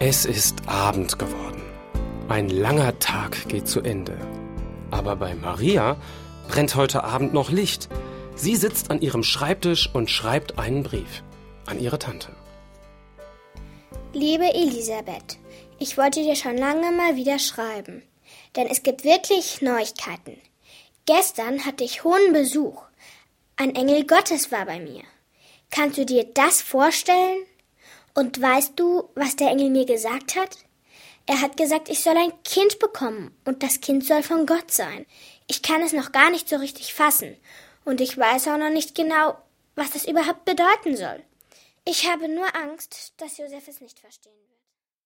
Es ist Abend geworden. Ein langer Tag geht zu Ende. Aber bei Maria brennt heute Abend noch Licht. Sie sitzt an ihrem Schreibtisch und schreibt einen Brief an ihre Tante. Liebe Elisabeth, ich wollte dir schon lange mal wieder schreiben, denn es gibt wirklich Neuigkeiten. Gestern hatte ich hohen Besuch. Ein Engel Gottes war bei mir. Kannst du dir das vorstellen? Und weißt du, was der Engel mir gesagt hat? Er hat gesagt, ich soll ein Kind bekommen und das Kind soll von Gott sein. Ich kann es noch gar nicht so richtig fassen und ich weiß auch noch nicht genau, was das überhaupt bedeuten soll. Ich habe nur Angst, dass Josef es nicht verstehen wird.